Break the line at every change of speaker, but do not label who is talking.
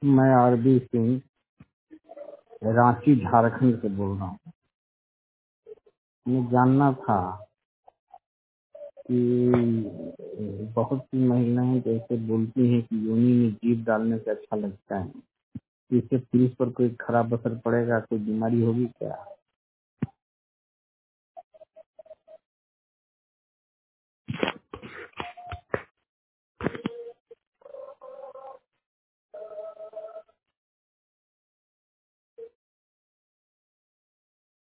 मैं आरबी सिंह रांची झारखंड से बोल रहा हूँ। हमें जानना था कि बहुत सी महिलाएं जैसे बोलती हैं कि योनि में जीभ डालने से अच्छा लगता है, इससे पुरुष पर कोई खराब असर पड़ेगा, कोई बीमारी होगी क्या?